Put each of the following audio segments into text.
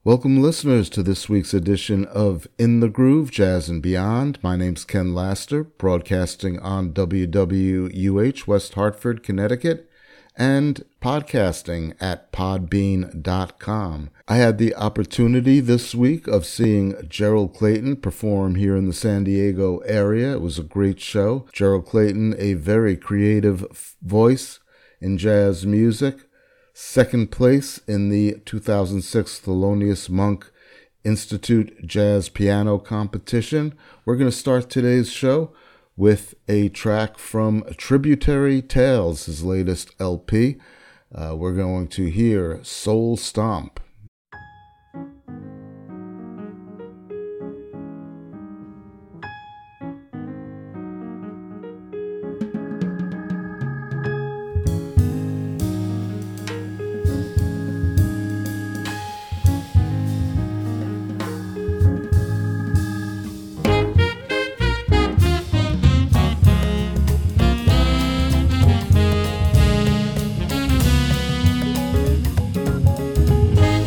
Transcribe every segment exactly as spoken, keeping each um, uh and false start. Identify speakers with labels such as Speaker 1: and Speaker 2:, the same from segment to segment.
Speaker 1: Welcome, listeners, to this week's edition of In the Groove, Jazz and Beyond. My name's Ken Laster, broadcasting on W W U H, West Hartford, Connecticut, and podcasting at podbean dot com. I had the opportunity this week of seeing Gerald Clayton perform here in the San Diego area. It was a great show. Gerald Clayton, a very creative voice in jazz music. Second place in the two thousand six Thelonious Monk Institute Jazz Piano Competition. We're going to start today's show with a track from Tributary Tales, his latest L P. Uh, we're going to hear Soul Stomp.
Speaker 2: Thank you.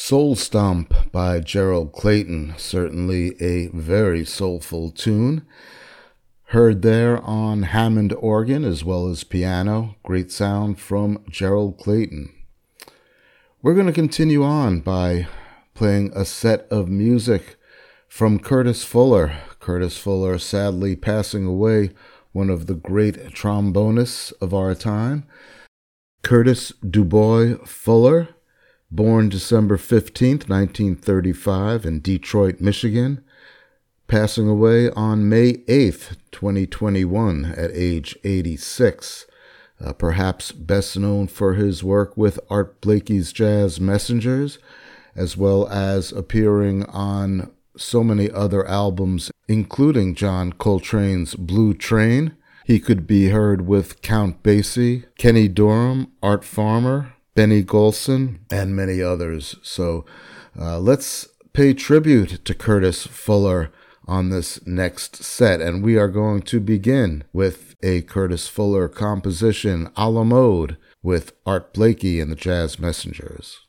Speaker 1: Soul Stomp by Gerald Clayton, certainly a very soulful tune. Heard there on Hammond organ as well as piano. Great sound from Gerald Clayton. We're going to continue on by playing a set of music from Curtis Fuller. Curtis Fuller sadly passing away, one of the great trombonists of our time. Curtis DuBois Fuller, born December fifteenth, nineteen thirty-five in Detroit, Michigan, passing away on May eighth, twenty twenty-one at age eighty-six. Uh, perhaps best known for his work with Art Blakey's Jazz Messengers, as well as appearing on so many other albums, including John Coltrane's Blue Train. He could be heard with Count Basie, Kenny Dorham, Art Farmer, Benny Golson, and many others. So uh, let's pay tribute to Curtis Fuller on this next set, and we are going to begin with a Curtis Fuller composition, a la mode, with Art Blakey and the Jazz Messengers.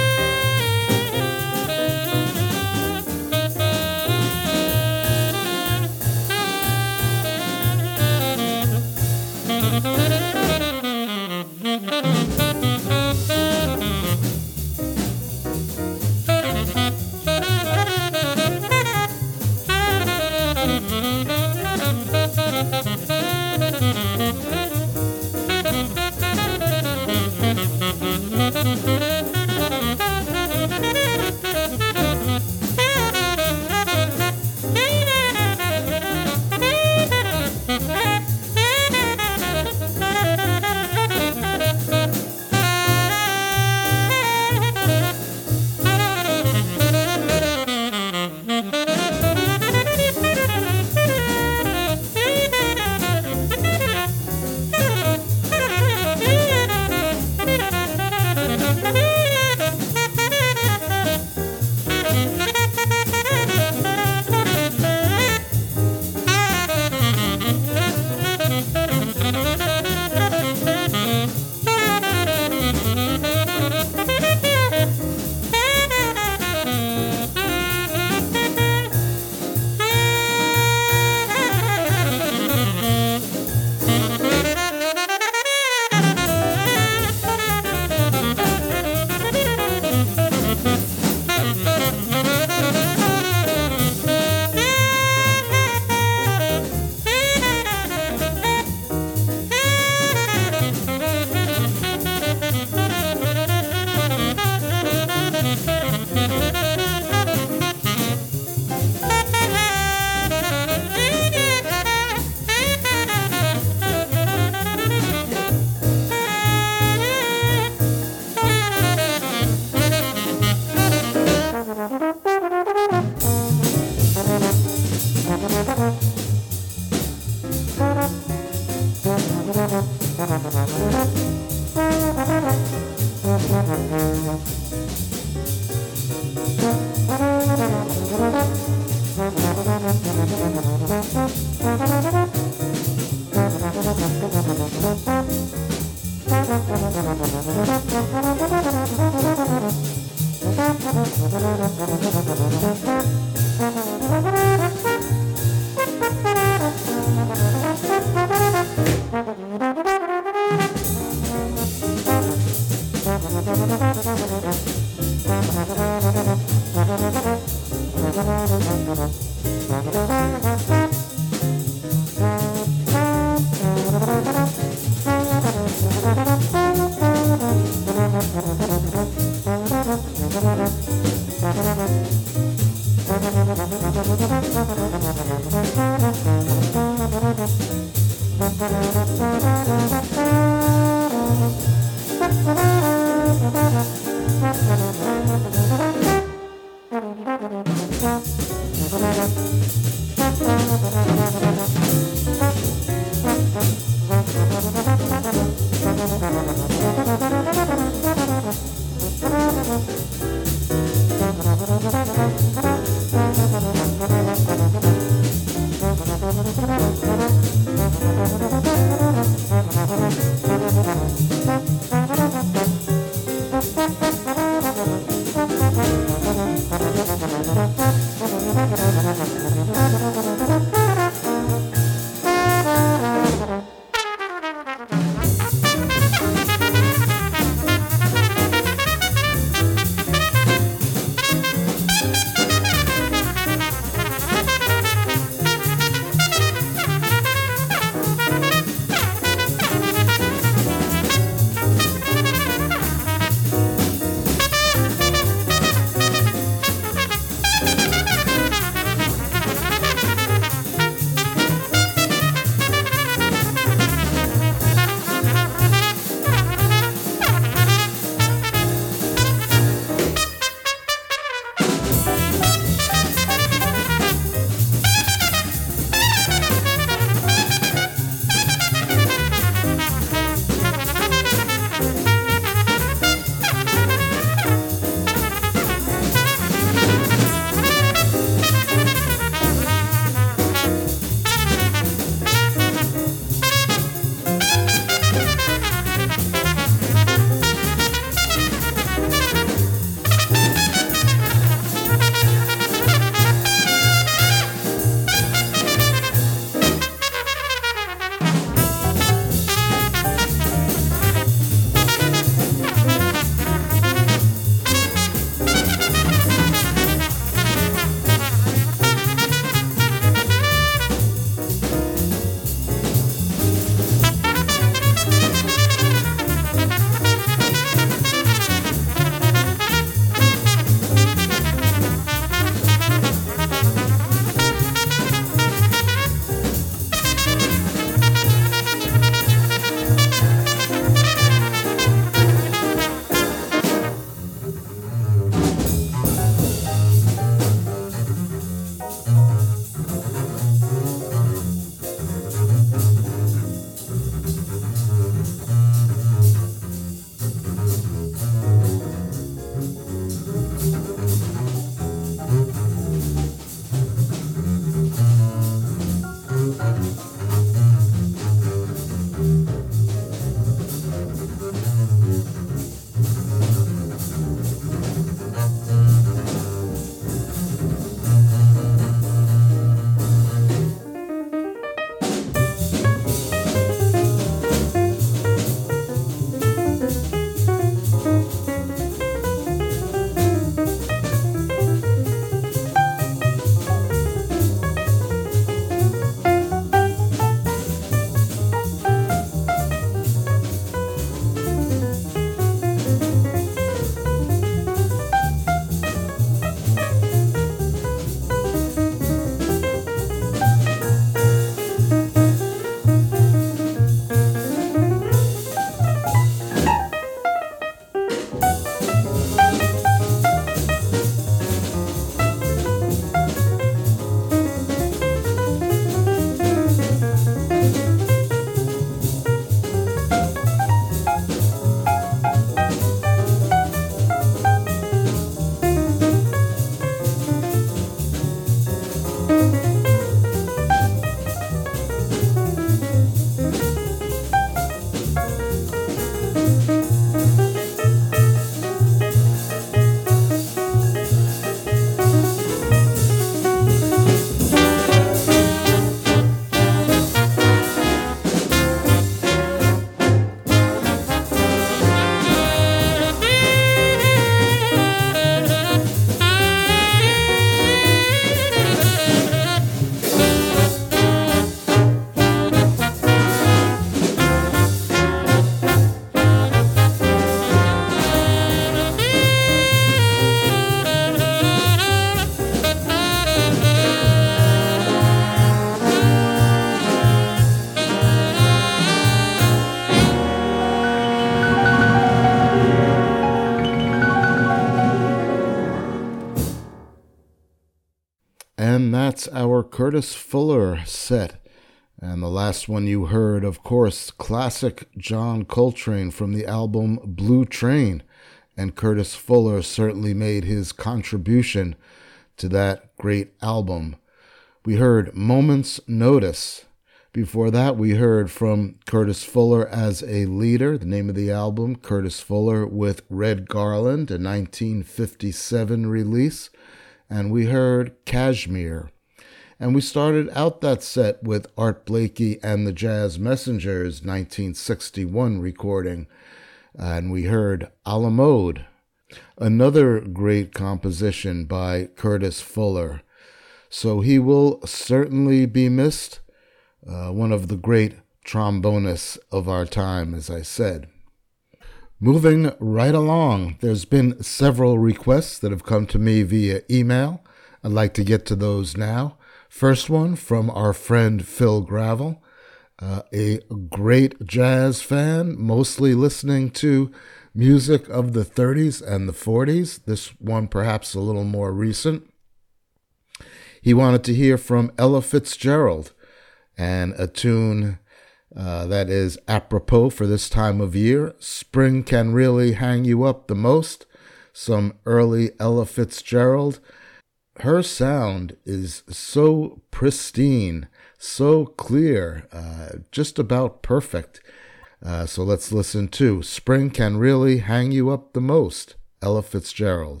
Speaker 1: that's our Curtis Fuller set. And the last one you heard, of course, classic John Coltrane from the album Blue Train. And Curtis Fuller certainly made his contribution to that great album. We heard Moment's Notice. Before that, we heard from Curtis Fuller as a Leader, the name of the album, Curtis Fuller with Red Garland, a nineteen fifty-seven release. And we heard Kashmir. And we started out that set with Art Blakey and the Jazz Messengers, nineteen sixty-one recording. And we heard A La Mode, another great composition by Curtis Fuller. So he will certainly be missed. Uh, one of the great trombonists of our time, as I said. Moving right along, there's been several requests that have come to me via email. I'd like to get to those now. First one from our friend Phil Gravel, uh, a great jazz fan, mostly listening to music of the thirties and the forties. This one perhaps a little more recent. He wanted to hear from Ella Fitzgerald, and a tune uh, that is apropos for this time of year. Spring Can Really Hang You Up the Most. Some early Ella Fitzgerald. Her sound is so pristine, so clear, uh, just about perfect. Uh, so let's listen to Spring Can Really Hang You Up the Most, Ella Fitzgerald.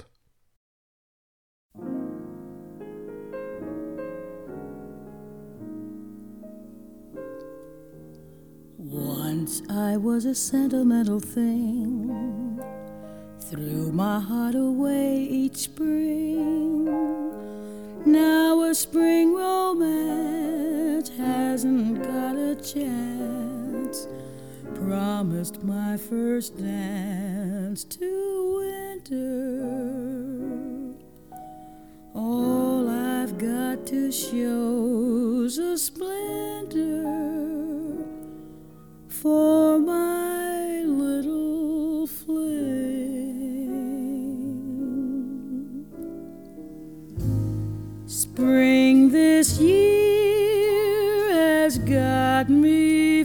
Speaker 2: Once I was a sentimental thing, threw my heart away each spring. Now a spring romance hasn't got a chance. Promised my first dance to winter. All I've got to show's a splinter for my little flame. Spring this year has got me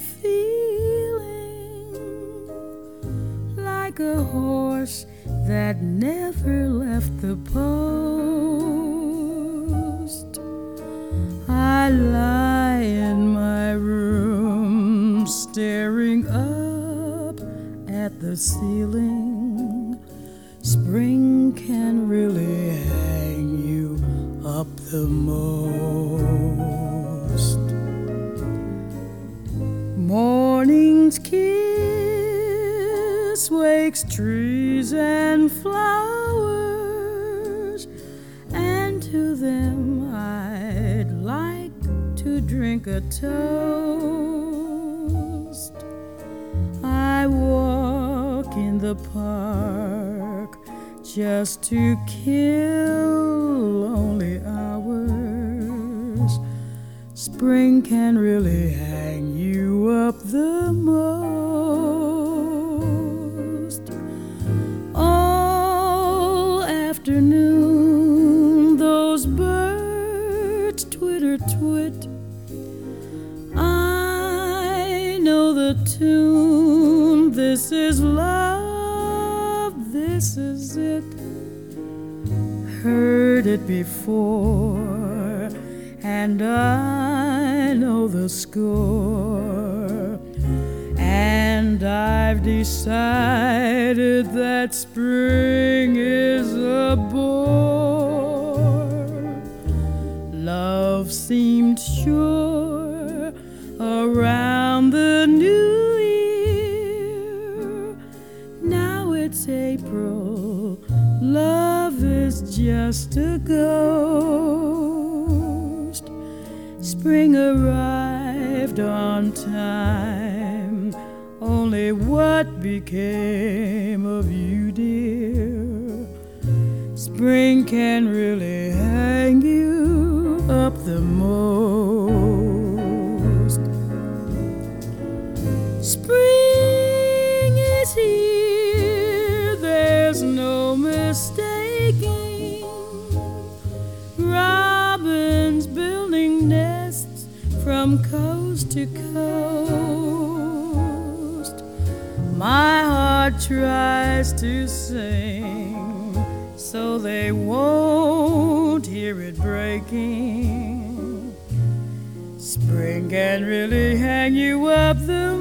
Speaker 2: feeling like a horse that never left the post. I lie in my room staring up at the ceiling. Spring can really hang you up the most. Morning's kiss wakes trees and flowers, and to them I'd like to drink a toast. I walk in the park just to kill lonely hours. Spring can really hang you up the most. All afternoon those birds twitter twit. I know the tune. This is love, this is it. Heard it before, and I know the score. And I've decided that spring is a bore. Love seemed sure around the new year. Now it's April, love is just a ghost. Spring arrived on time. Only what became of you, dear? Spring can really hang you up the most. Spring is here, there's no mistaking. Robin's been to coast. My heart tries to sing so they won't hear it breaking. Spring can really hang you up the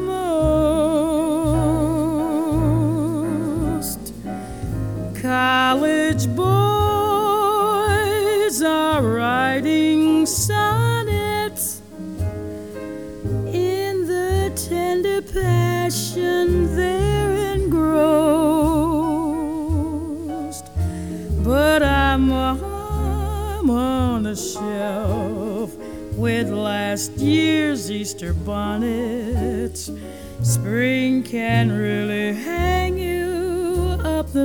Speaker 2: most. College boys are writing sonnets in the tender passion they're engrossed. But I'm, I'm on a shelf with last year's Easter bonnets. Spring can really hang you up the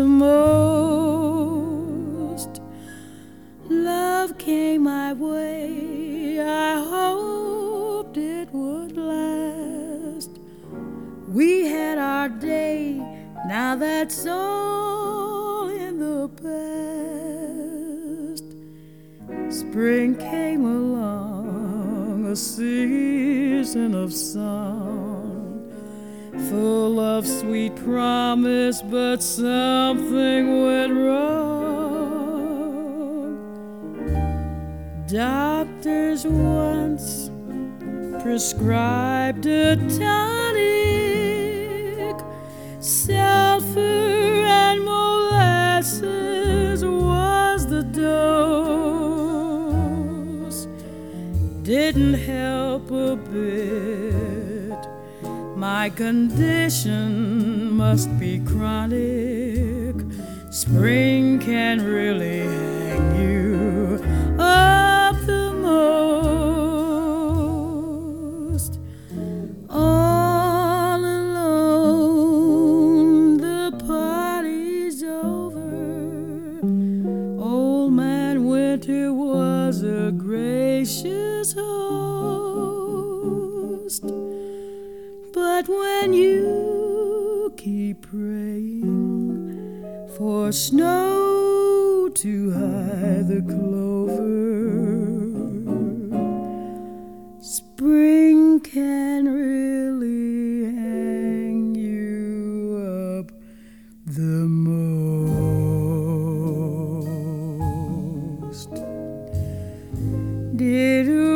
Speaker 2: most. Love came my way, I hoped it would last. We had our day, now that's all in the past. Spring came along, a season of song, full of sweet promise, but something went wrong. Doctors once prescribed a tonic, sulfur and molasses was the dose. Didn't help a bit, my condition must be chronic. Spring can really hang you up the most. All alone, the party's over. Old Man Winter was a gracious host. But when you keep praying for snow to hide the clover, spring can really hang you up the most. Did-oo.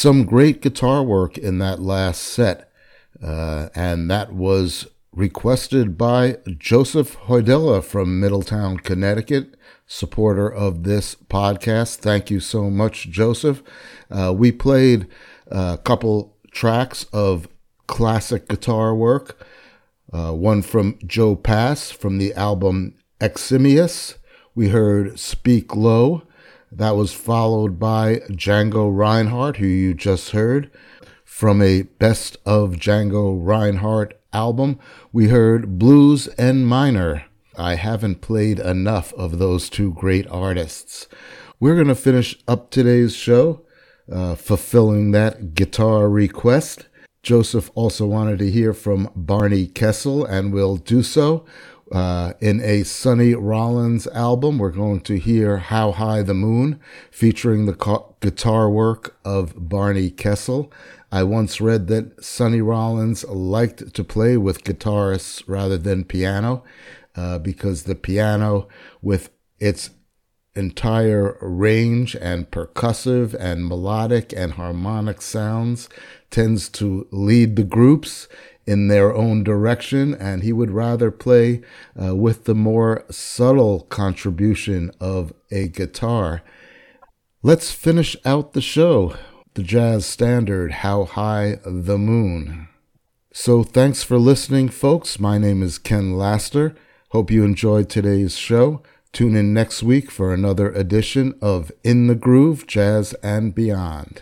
Speaker 1: some great guitar work in that last set, uh, and that was requested by Joseph Hoydela from Middletown, Connecticut, supporter of this podcast. Thank you so much, Joseph. Uh, we played a couple tracks of classic guitar work, uh, one from Joe Pass from the album Eximius. We heard Speak Low. That was followed by Django Reinhardt, who you just heard. From a Best of Django Reinhardt album, we heard Blues and Minor. I haven't played enough of those two great artists. We're going to finish up today's show, uh, fulfilling that guitar request. Joseph also wanted to hear from Barney Kessel, and we'll do so. Uh, in a Sonny Rollins album, we're going to hear How High the Moon, featuring the co- guitar work of Barney Kessel. I once read that Sonny Rollins liked to play with guitarists rather than piano, uh, because the piano, with its entire range and percussive and melodic and harmonic sounds, tends to lead the groups in their own direction, and he would rather play uh, with the more subtle contribution of a guitar. Let's finish out the show, the jazz standard, How High the Moon. So thanks for listening, folks. My name is Ken Laster. Hope you enjoyed today's show. Tune in next week for another edition of In the Groove, Jazz and Beyond.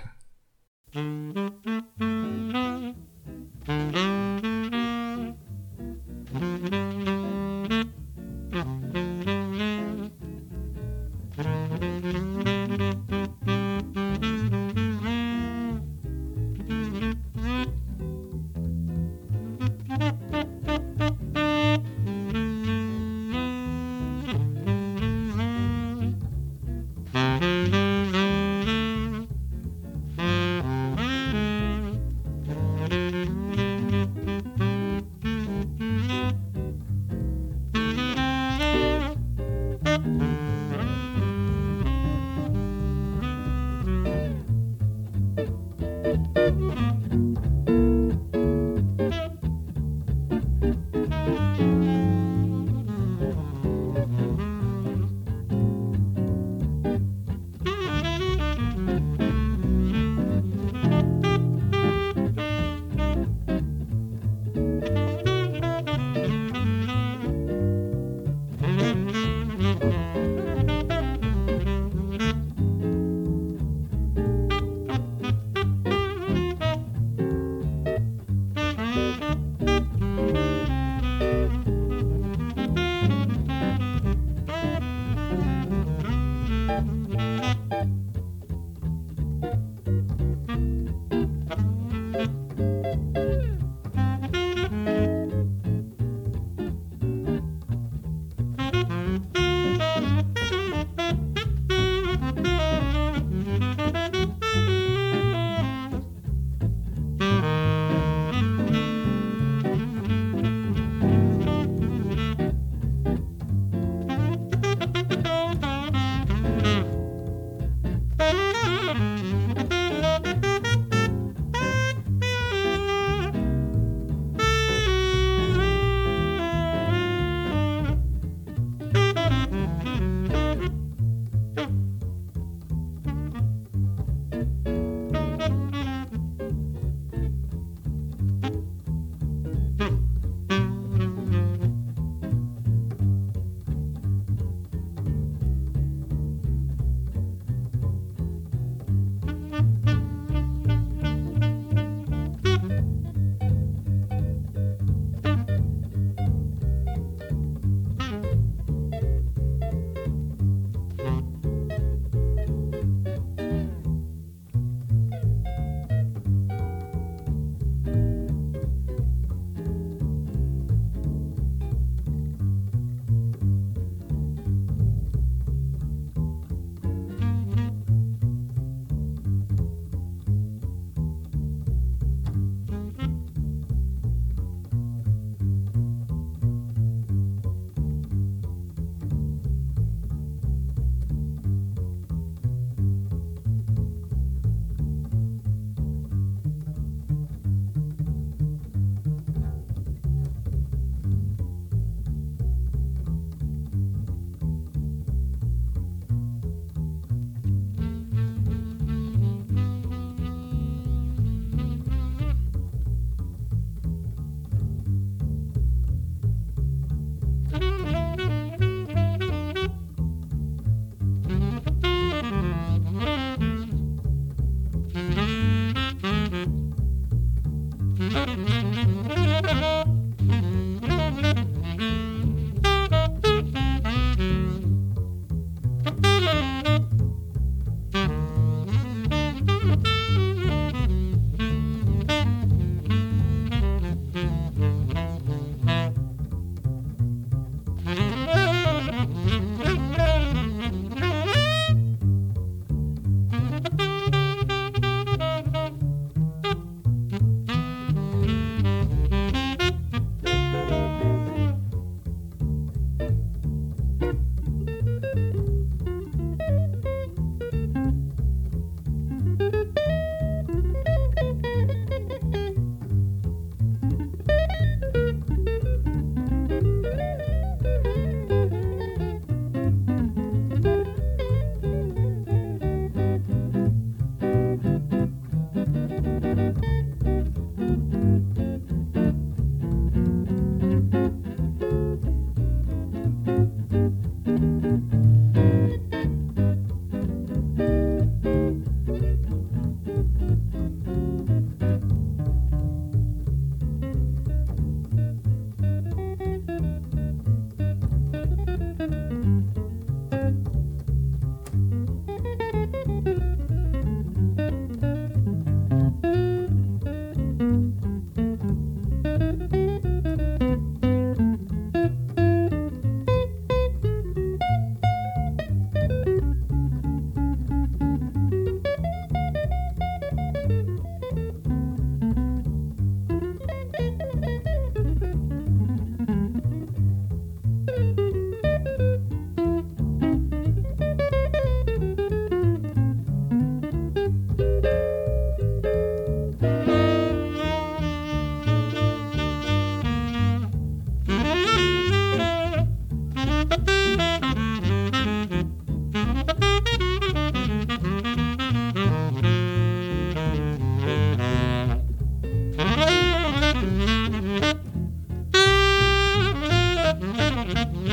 Speaker 2: Thank you.